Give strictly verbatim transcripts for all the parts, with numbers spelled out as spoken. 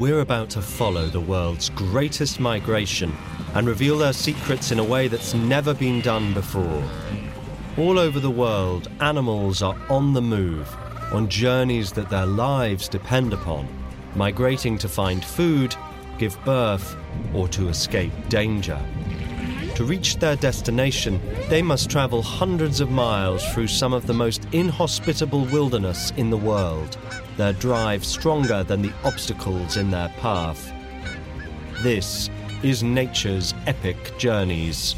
we're about to follow the world's greatest migration and reveal their secrets in a way that's never been done before. All over the world, animals are on the move, on journeys that their lives depend upon, migrating to find food, give birth, or to escape danger. To reach their destination, they must travel hundreds of miles through some of the most inhospitable wilderness in the world, their drive stronger than the obstacles in their path. This is nature's epic journeys.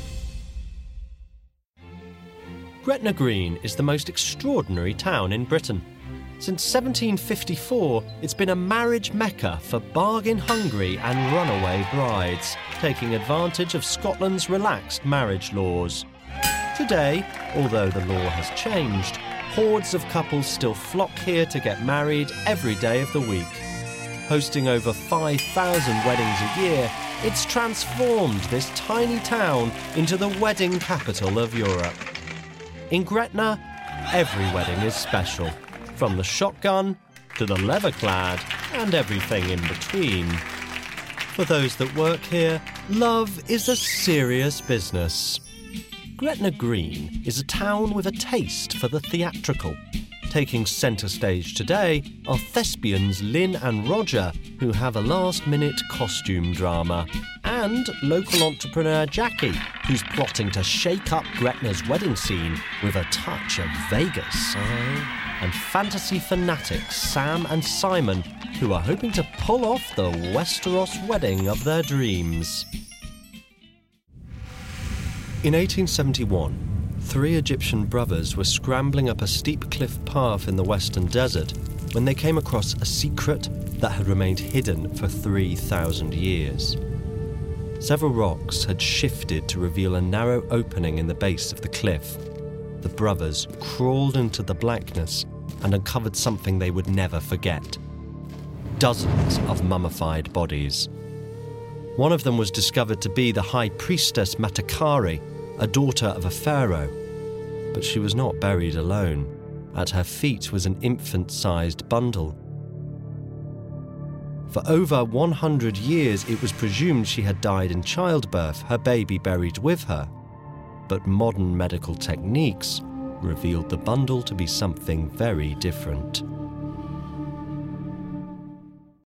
Gretna Green is the most extraordinary town in Britain. Since seventeen fifty-four, it's been a marriage mecca for bargain-hungry and runaway brides, taking advantage of Scotland's relaxed marriage laws. Today, although the law has changed, hordes of couples still flock here to get married every day of the week. Hosting over five thousand weddings a year, it's transformed this tiny town into the wedding capital of Europe. In Gretna, every wedding is special, from the shotgun to the leather-clad and everything in between. For those that work here, love is a serious business. Gretna Green is a town with a taste for the theatrical. Taking centre stage today are thespians Lynn and Roger, who have a last-minute costume drama, and local entrepreneur Jackie, who's plotting to shake up Gretna's wedding scene with a touch of Vegas. Oh. And fantasy fanatics Sam and Simon, who are hoping to pull off the Westeros wedding of their dreams. In eighteen seventy-one, three Egyptian brothers were scrambling up a steep cliff path in the western desert when they came across a secret that had remained hidden for three thousand years. Several rocks had shifted to reveal a narrow opening in the base of the cliff. The brothers crawled into the blackness and uncovered something they would never forget. Dozens of mummified bodies. One of them was discovered to be the high priestess Matakari, a daughter of a pharaoh. But she was not buried alone. At her feet was an infant-sized bundle. For over one hundred years, it was presumed she had died in childbirth, her baby buried with her. But modern medical techniques revealed the bundle to be something very different.